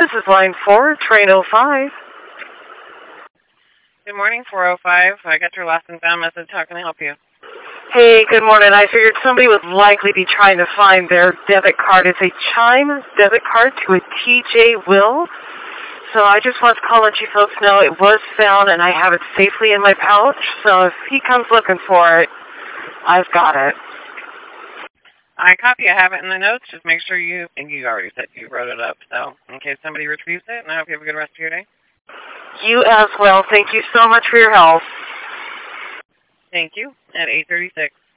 This is line 4, train 05. Good morning, 405. I got your lost and found message. How can I help you? Hey, good morning. I figured somebody would likely be trying to find their debit card. It's a Chime debit card to a TJ Will. So I just want to call and let you folks know it was found and I have it safely in my pouch. So if he comes looking for it, I've got it. I copy. I have it in the notes. Just make sure you already said you wrote it up. So in case somebody retrieves it, and I hope you have a good rest of your day. You as well. Thank you so much for your help. Thank you. At 8:36.